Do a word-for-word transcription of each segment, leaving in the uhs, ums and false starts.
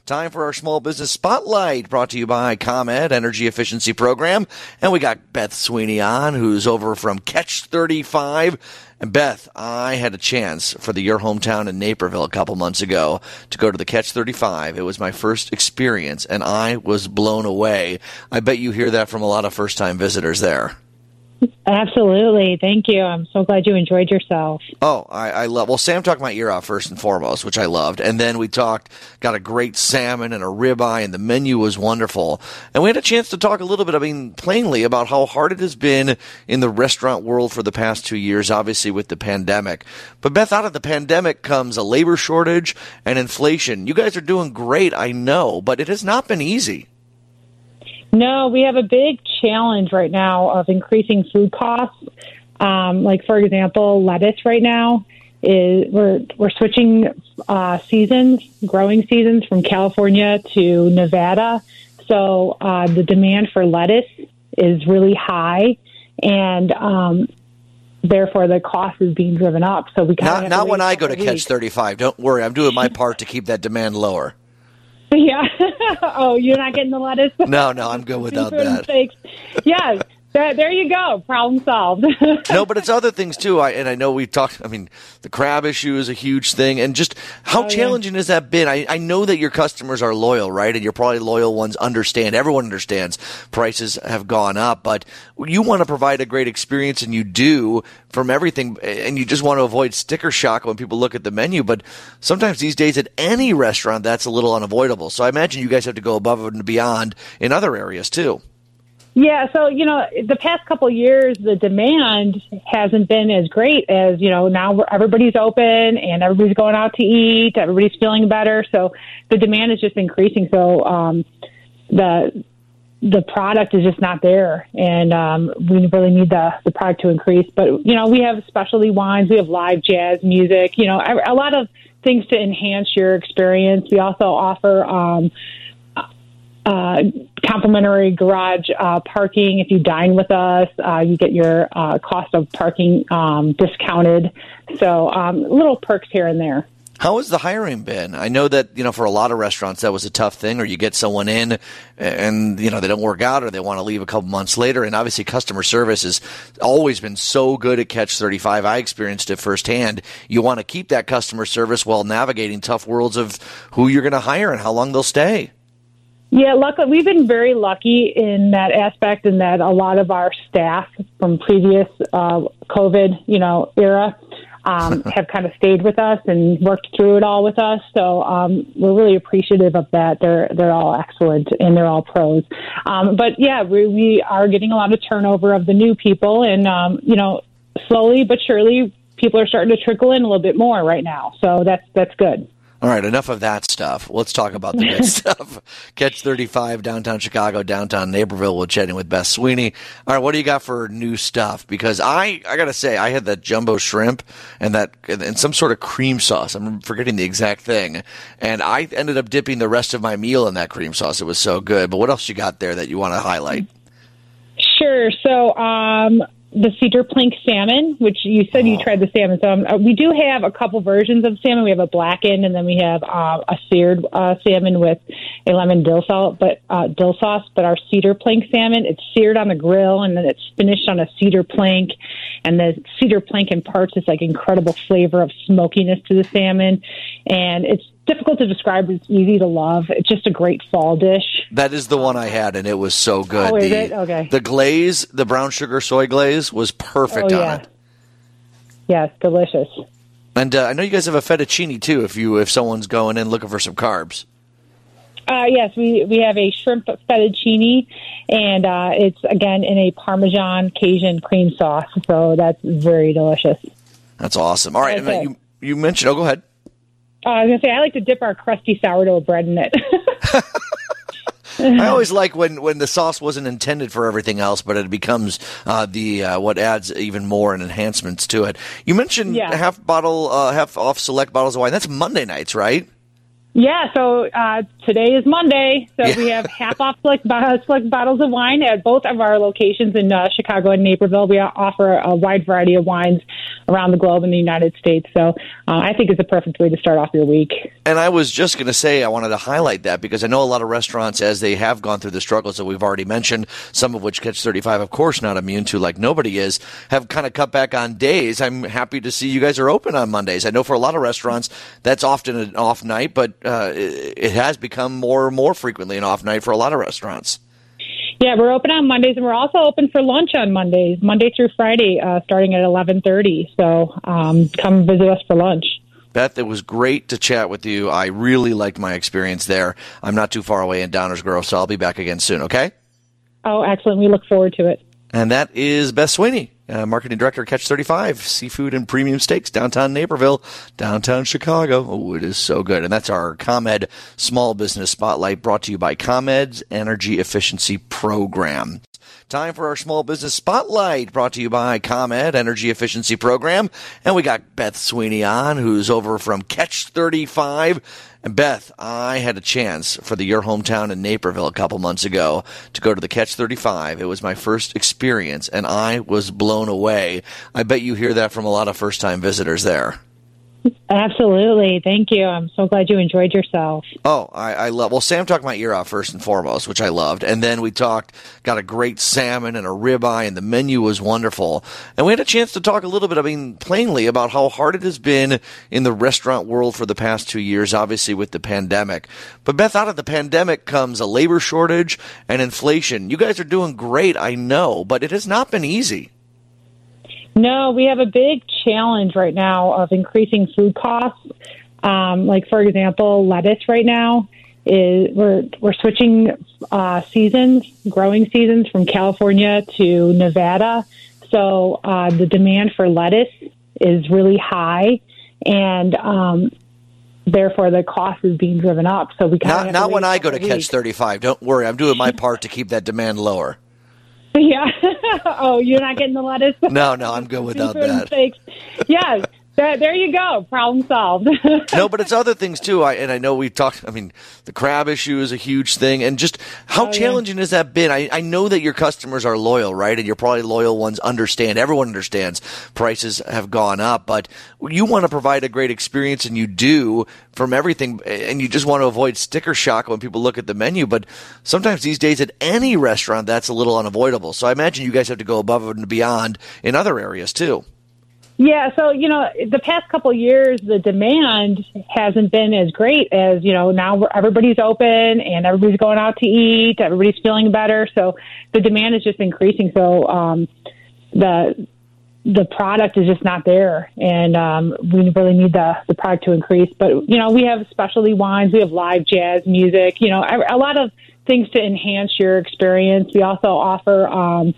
Time for our Small Business Spotlight, brought to you by ComEd Energy Efficiency Program. And we got Beth Sweeney on, who's over from Catch thirty-five. And Beth, I had a chance for the Your Hometown in Naperville a couple months ago to go to the Catch thirty-five. It was my first experience, and I was blown away. I bet you hear that from a lot of first-time visitors there. Absolutely. Thank you. I'm so glad you enjoyed yourself. Oh, I, I love, well, Sam talked my ear off first and foremost, which I loved. And then we talked, got a great salmon and a ribeye, and the menu was wonderful. And we had a chance to talk a little bit, I mean, plainly about how hard it has been in the restaurant world for the past two years, obviously with the pandemic. But Beth, out of the pandemic comes a labor shortage and inflation. You guys are doing great, I know, but it has not been easy. No, we have a big challenge right now of increasing food costs. Um, like, for example, lettuce right now is we're we're switching uh, seasons, growing seasons from California to Nevada. So uh, the demand for lettuce is really high, and um, therefore the cost is being driven up. So we kind not of not when I go to Catch thirty-five. Don't worry, I'm doing my part to keep that demand lower. Yeah. Oh, you're not getting the lettuce? No, no, I'm good without that. Yeah, there, there you go. Problem solved. No, but it's other things too. I, and I know we talked, I mean, the crab issue is a huge thing. And just how oh, challenging yeah. has that been? I, I know that your customers are loyal, right? And your probably loyal ones understand. Everyone understands prices have gone up. But you want to provide a great experience, and you do from everything. And you just want to avoid sticker shock when people look at the menu. But sometimes these days at any restaurant, that's a little unavoidable. So I imagine you guys have to go above and beyond in other areas too. Yeah, so, you know, the past couple of years, the demand hasn't been as great as, you know, now everybody's open and everybody's going out to eat, everybody's feeling better. So the demand is just increasing. So um, the the product is just not there, and um, we really need the, the product to increase. But, you know, we have specialty wines, we have live jazz music, you know, a, a lot of things to enhance your experience. We also offer um Uh, complimentary garage uh, parking. If you dine with us, uh, you get your uh, cost of parking um, discounted. So um, little perks here and there. How has the hiring been? I know that, you know, for a lot of restaurants that was a tough thing, or you get someone in and, you know, they don't work out or they want to leave a couple months later. And obviously customer service has always been so good at Catch thirty-five. I experienced it firsthand. You want to keep that customer service while navigating tough worlds of who you're going to hire and how long they'll stay. Yeah, luckily, we've been very lucky in that aspect, in that a lot of our staff from previous uh, COVID, you know, era um, have kind of stayed with us and worked through it all with us. So um, we're really appreciative of that. They're they're all excellent and they're all pros. Um, but yeah, we, we are getting a lot of turnover of the new people, and um, you know, slowly but surely, people are starting to trickle in a little bit more right now. So that's that's good. All right, enough of that stuff. Let's talk about the good stuff. Catch thirty-five, downtown Chicago, downtown Naperville. We're chatting with Beth Sweeney. All right, what do you got for new stuff? Because I, I got to say, I had that jumbo shrimp and that and some sort of cream sauce. I'm forgetting the exact thing. And I ended up dipping the rest of my meal in that cream sauce. It was so good. But what else you got there that you want to highlight? Sure. So, um, the cedar plank salmon, which you said you tried the salmon. So um, we do have a couple versions of salmon. We have a blackened, and then we have uh, a seared uh, salmon with a lemon dill salt, but uh, dill sauce. But our cedar plank salmon, it's seared on the grill, and then it's finished on a cedar plank. And the cedar plank imparts this like incredible flavor of smokiness to the salmon, and it's difficult to describe. It's easy to love. It's just a great fall dish. That is the one I had, and it was so good. Oh, is the, it? Okay. The glaze, the brown sugar soy glaze, was perfect oh, on yeah. it. Yes, delicious. And uh, I know you guys have a fettuccine too. If you if someone's going in looking for some carbs. Uh, yes, we, we have a shrimp fettuccine, and uh, it's, again, in a Parmesan Cajun cream sauce. So that's very delicious. That's awesome. All right, and you you mentioned. Oh, go ahead. Uh, I was going to say, I like to dip our crusty sourdough bread in it. I always like when, when the sauce wasn't intended for everything else, but it becomes uh, the uh, what adds even more and enhancements to it. You mentioned yeah. half bottle, uh, half off select bottles of wine. That's Monday nights, right? Yeah, so uh, today is Monday, so Yeah. we have half off select, bo- select bottles of wine at both of our locations in uh, Chicago and Naperville. We offer a wide variety of wines around the globe in the United States, so uh, I think it's a perfect way to start off your week. And I was just going to say, I wanted to highlight that because I know a lot of restaurants, as they have gone through the struggles that we've already mentioned, some of which Catch thirty-five, of course, not immune to like nobody is, have kind of cut back on days. I'm happy to see you guys are open on Mondays. I know for a lot of restaurants, that's often an off night, but uh, it, it has become more and more frequently an off night for a lot of restaurants. Yeah, we're open on Mondays, and we're also open for lunch on Mondays, Monday through Friday, uh, starting at eleven thirty. So um, come visit us for lunch. Beth, it was great to chat with you. I really liked my experience there. I'm not too far away in Downers Grove, so I'll be back again soon, okay? Oh, excellent. We look forward to it. And that is Beth Sweeney, uh, Marketing Director at Catch thirty-five, Seafood and Premium Steaks, downtown Naperville, downtown Chicago. Oh, it is so good. And that's our ComEd Small Business Spotlight brought to you by ComEd's Energy Efficiency Program. Time for our Small Business Spotlight, brought to you by ComEd Energy Efficiency Program. And we got Beth Sweeney on, who's over from Catch thirty-five. And Beth, I had a chance for the Your Hometown in Naperville a couple months ago to go to the Catch thirty-five. It was my first experience, and I was blown away. I bet you hear that from a lot of first-time visitors there. Absolutely. Thank you. I'm so glad you enjoyed yourself. Oh, I, I love, well, Sam talked my ear off first and foremost, which I loved. And then we talked, got a great salmon and a ribeye, and the menu was wonderful. And we had a chance to talk a little bit, I mean, plainly about how hard it has been in the restaurant world for the past two years, obviously with the pandemic. But Beth, out of the pandemic comes a labor shortage and inflation. You guys are doing great, I know, but it has not been easy. No, we have a big challenge right now of increasing food costs. Um, like, for example, lettuce right now is we're we're switching uh, seasons, growing seasons from California to Nevada. So uh, the demand for lettuce is really high, and um, therefore the cost is being driven up. So we kind Not, of not when I go to Catch thirty-five. Don't worry, I'm doing my part to keep that demand lower. Yeah. Oh, you're not getting the lettuce? No, no, I'm good without that. Yes. That, there you go. Problem solved. No, but it's other things too. I, and I know we talked, I mean, the crab issue is a huge thing. And just how oh, challenging yeah. has that been? I, I know that your customers are loyal, right? And your probably loyal ones understand. Everyone understands prices have gone up. But you want to provide a great experience, and you do from everything. And you just want to avoid sticker shock when people look at the menu. But sometimes these days at any restaurant, that's a little unavoidable. So I imagine you guys have to go above and beyond in other areas too. Yeah, so, you know, the past couple of years, the demand hasn't been as great as, you know, now everybody's open and everybody's going out to eat, everybody's feeling better. So the demand is just increasing. So um, the the product is just not there, and um, we really need the, the product to increase. But, you know, we have specialty wines, we have live jazz music, you know, a, a lot of things to enhance your experience. We also offer um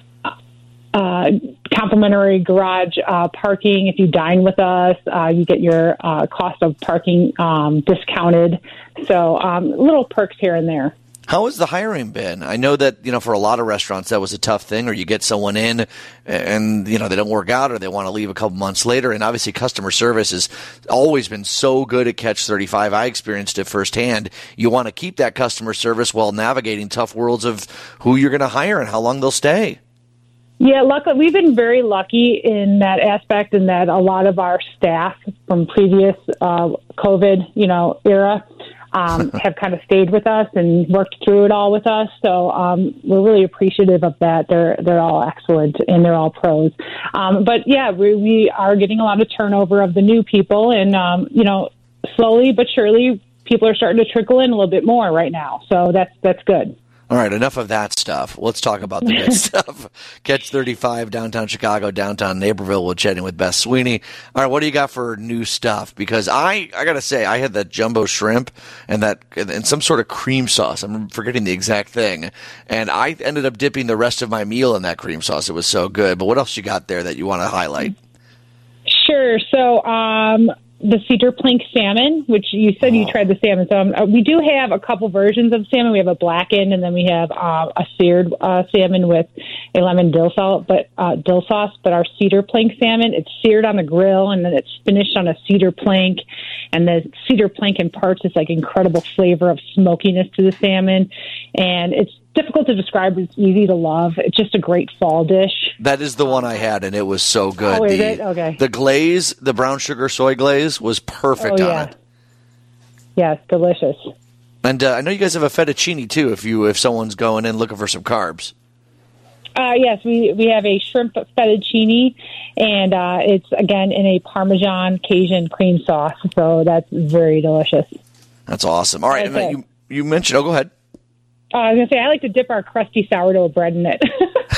Uh, complimentary garage uh, parking. If you dine with us, uh, you get your uh, cost of parking um, discounted. So um, little perks here and there. How has the hiring been? I know that, you know, for a lot of restaurants that was a tough thing, or you get someone in and, you know, they don't work out or they want to leave a couple months later. And obviously customer service has always been so good at Catch thirty-five. I experienced it firsthand. You want to keep that customer service while navigating tough worlds of who you're going to hire and how long they'll stay. Yeah, luckily, we've been very lucky in that aspect, in that a lot of our staff from previous uh, COVID, you know, era um, have kind of stayed with us and worked through it all with us. So um, we're really appreciative of that. They're they're all excellent and they're all pros. Um, but yeah, we, we are getting a lot of turnover of the new people, and um, you know, slowly but surely, people are starting to trickle in a little bit more right now. So that's that's good. All right, enough of that stuff. Let's talk about the good stuff. Catch thirty-five, downtown Chicago, downtown Naperville. We're chatting with Beth Sweeney. All right, what do you got for new stuff? Because I, I got to say, I had that jumbo shrimp and that and some sort of cream sauce. I'm forgetting the exact thing. And I ended up dipping the rest of my meal in that cream sauce. It was so good. But what else you got there that you want to highlight? Sure. So um, the cedar plank salmon, which you said you tried the salmon. So um, uh, we do have a couple versions of salmon. We have a blackened, and then we have uh, a seared uh, salmon with a lemon dill salt, but uh, dill sauce. But our cedar plank salmon, it's seared on the grill, and then it's finished on a cedar plank. And the cedar plank imparts this like incredible flavor of smokiness to the salmon, and it's difficult to describe. It's easy to love. It's just a great fall dish. That is the one I had, and it was so good. Oh, is the, it? Okay. The glaze, the brown sugar soy glaze, was perfect oh, on yeah. it. Yes, delicious. And uh, I know you guys have a fettuccine too. If you if someone's going in looking for some carbs. Uh, yes, we we have a shrimp fettuccine, and uh, it's again in a Parmesan Cajun cream sauce. So that's very delicious. That's awesome. All right, Okay. and you you mentioned. Oh, go ahead. Uh, I was going to say, I like to dip our crusty sourdough bread in it.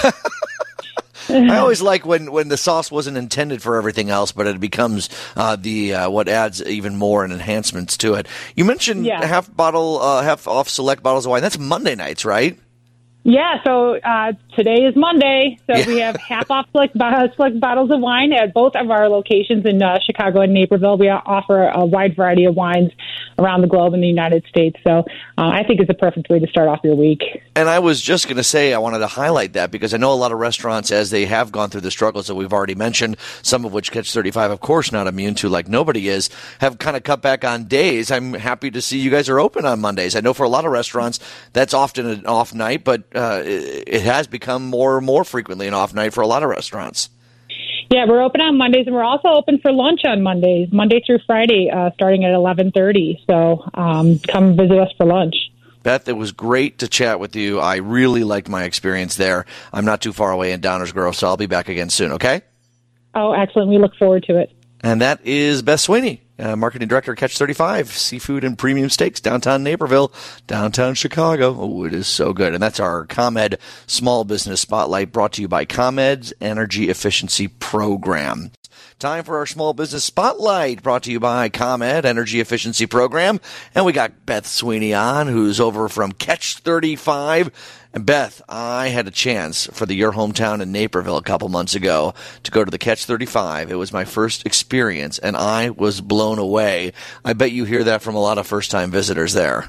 I always like when, when the sauce wasn't intended for everything else, but it becomes uh, the uh, what adds even more and enhancements to it. You mentioned Yeah. half bottle, uh, half off select bottles of wine. That's Monday nights, right? Yeah, so uh, today is Monday, so Yeah. we have half off select, bo- select bottles of wine at both of our locations in uh, Chicago and Naperville. We offer a wide variety of wines around the globe in the United States, so uh, I think it's a perfect way to start off your week. And I was just going to say I wanted to highlight that because I know a lot of restaurants, as they have gone through the struggles that we've already mentioned, some of which Catch thirty-five, of course, not immune to like nobody is, have kind of cut back on days. I'm happy to see you guys are open on Mondays. I know for a lot of restaurants that's often an off night, but uh, it, it has become more and more frequently an off night for a lot of restaurants. Yeah, we're open on Mondays, and we're also open for lunch on Mondays, Monday through Friday, uh, starting at eleven thirty. So um, come visit us for lunch. Beth, it was great to chat with you. I really liked my experience there. I'm not too far away in Downers Grove, so I'll be back again soon, okay? Oh, excellent. We look forward to it. And that is Beth Sweeney, uh, Marketing Director at Catch thirty-five, Seafood and Premium Steaks, downtown Naperville, downtown Chicago. Oh, it is so good. And that's our ComEd Small Business Spotlight brought to you by ComEd's Energy Efficiency Program. Time for our Small Business Spotlight brought to you by ComEd Energy Efficiency Program. And we got Beth Sweeney on, who's over from Catch thirty-five. And Beth, I had a chance for the Your Hometown in Naperville a couple months ago to go to the Catch thirty-five. It was my first experience, and I was blown away. I bet you hear that from a lot of first-time visitors there.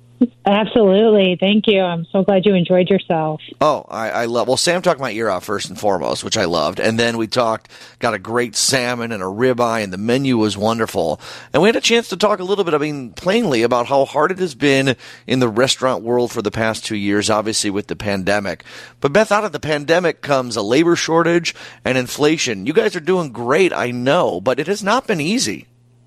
Absolutely. Thank you. I'm so glad you enjoyed yourself. Oh, I, I love. Well, Sam talked my ear off first and foremost, which I loved, and then we talked, got a great salmon and a ribeye, and the menu was wonderful. And we had a chance to talk a little bit, I mean, plainly about how hard it has been in the restaurant world for the past two years, obviously with the pandemic. But Beth, out of the pandemic comes a labor shortage and inflation. You guys are doing great, I know, but it has not been easy.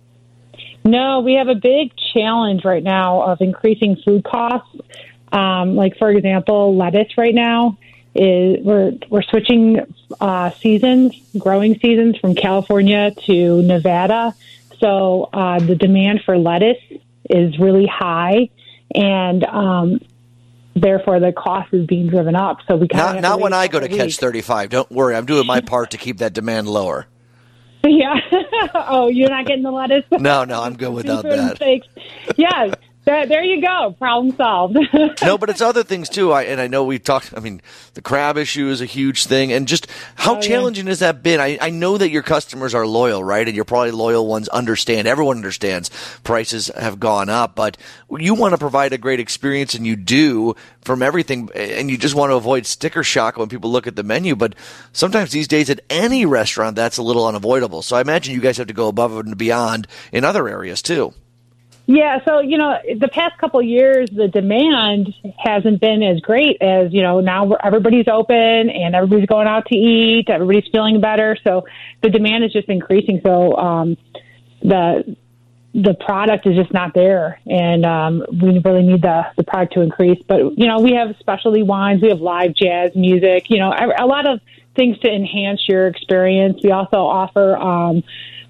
No, we have a big challenge right now of increasing food costs. Um, like, for example, lettuce right now is we're we're switching uh, seasons, growing seasons from California to Nevada. So uh, the demand for lettuce is really high, and um, therefore the cost is being driven up. So we not not when I go to Catch week. thirty-five. Don't worry, I'm doing my part to keep that demand lower. Yeah. Oh, you're not getting the lettuce? No, no, I'm good without Seafood and that. steaks. Yes. There, there you go. Problem solved. No, but it's other things too. I and I know we've talked. I mean, the crab issue is a huge thing, and just how Oh, yeah. challenging has that been? I, I know that your customers are loyal, right? And you're probably loyal ones. Understand? Everyone understands prices have gone up, but you want to provide a great experience, and you do from everything. And you just want to avoid sticker shock when people look at the menu. But sometimes these days, at any restaurant, that's a little unavoidable. So I imagine you guys have to go above and beyond in other areas too. Yeah, so, you know, the past couple of years, the demand hasn't been as great as, you know, now we're, everybody's open and everybody's going out to eat, everybody's feeling better. So the demand is just increasing. So um, the the product is just not there, and um, we really need the, the product to increase. But, you know, we have specialty wines, we have live jazz music, you know, a, a lot of things to enhance your experience. We also offer um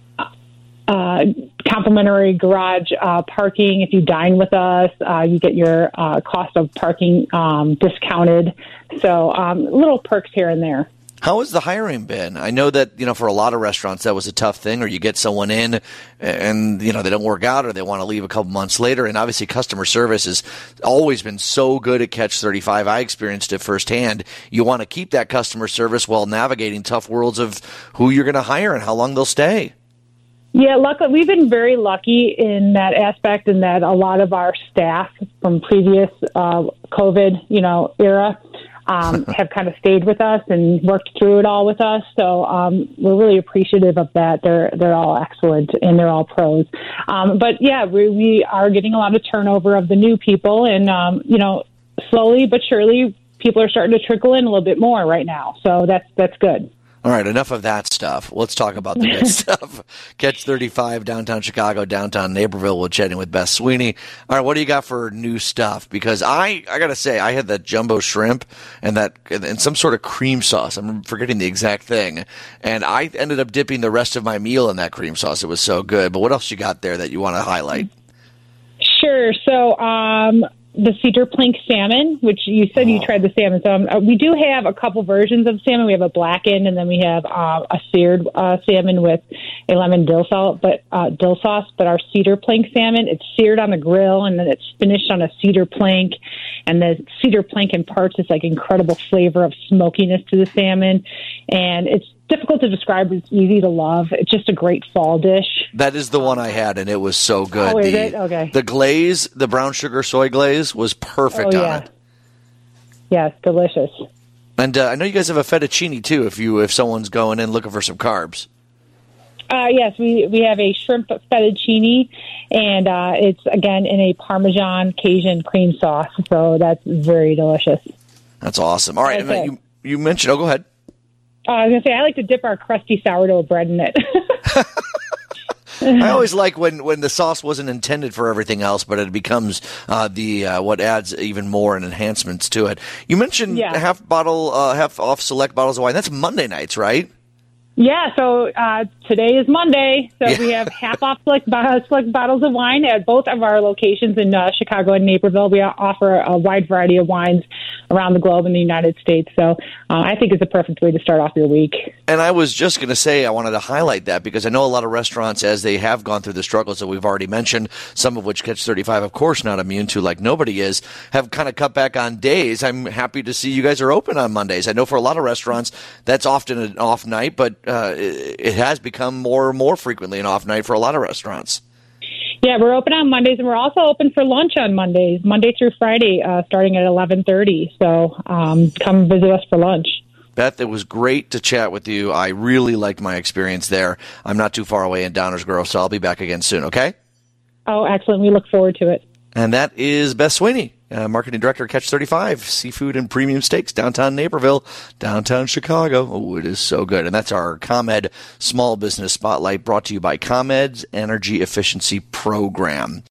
Uh, complimentary garage uh, parking. If you dine with us, uh, you get your uh, cost of parking um, discounted. So um, little perks here and there. How has the hiring been? I know that, you know, for a lot of restaurants, that was a tough thing, or you get someone in and, you know, they don't work out or they want to leave a couple months later. And obviously customer service has always been so good at Catch thirty-five. I experienced it firsthand. You want to keep that customer service while navigating tough worlds of who you're going to hire and how long they'll stay. Yeah, luckily we've been very lucky in that aspect, in that a lot of our staff from previous uh, COVID, you know, era um, have kind of stayed with us and worked through it all with us. So um, we're really appreciative of that. They're they're all excellent and they're all pros. Um, but yeah, we, we are getting a lot of turnover of the new people, and um, you know, slowly but surely, people are starting to trickle in a little bit more right now. So that's that's good. All right, enough of that stuff. Let's talk about the good stuff. Catch thirty-five, downtown Chicago, downtown Naperville. We're chatting with Beth Sweeney. All right, what do you got for new stuff? Because I, I got to say, I had that jumbo shrimp and that and some sort of cream sauce. I'm forgetting the exact thing. And I ended up dipping the rest of my meal in that cream sauce. It was so good. But what else you got there that you want to highlight? Sure. So, um, the cedar plank salmon, which you said you tried the salmon. So um, uh, we do have a couple versions of salmon. We have a blackened, and then we have uh, a seared uh, salmon with a lemon dill salt, but uh, dill sauce. But our cedar plank salmon, it's seared on the grill, and then it's finished on a cedar plank. And the cedar plank imparts this like incredible flavor of smokiness to the salmon, and it's difficult to describe. It's easy to love. It's just a great fall dish. That is the one I had, and it was so good. Oh, is the, it? Okay. The glaze, the brown sugar soy glaze, was perfect oh, on yeah. it. Yes, delicious. And uh, I know you guys have a fettuccine too. If you if someone's going in looking for some carbs. Uh, yes, we, we have a shrimp fettuccine, and uh, it's, again, in a Parmesan Cajun cream sauce, so that's very delicious. That's awesome. All right, and then you, you mentioned, oh, go ahead. Uh, I was going to say, I like to dip our crusty sourdough bread in it. I always like when, when the sauce wasn't intended for everything else, but it becomes uh, the uh, what adds even more and enhancements to it. You mentioned yeah. half bottle, uh, half off select bottles of wine. That's Monday nights, right? Yeah, so uh, today is Monday, so yeah. we have half off select, select bottles of wine at both of our locations in uh, Chicago and Naperville. We offer a wide variety of wines around the globe in the United States, so uh, I think it's a perfect way to start off your week. And I was just going to say I wanted to highlight that because I know a lot of restaurants, as they have gone through the struggles that we've already mentioned, some of which Catch thirty-five, of course, not immune to like nobody is, have kind of cut back on days. I'm happy to see you guys are open on Mondays. I know for a lot of restaurants that's often an off night, but uh, it, it has become more and more frequently an off night for a lot of restaurants. Yeah, we're open on Mondays, and we're also open for lunch on Mondays, Monday through Friday, uh, starting at eleven thirty. So um, come visit us for lunch. Beth, it was great to chat with you. I really liked my experience there. I'm not too far away in Downers Grove, so I'll be back again soon, okay? Oh, excellent. We look forward to it. And that is Beth Sweeney, uh, Marketing Director at Catch thirty-five, Seafood and Premium Steaks, downtown Naperville, downtown Chicago. Oh, it is so good. And that's our ComEd Small Business Spotlight brought to you by ComEd's Energy Efficiency Program.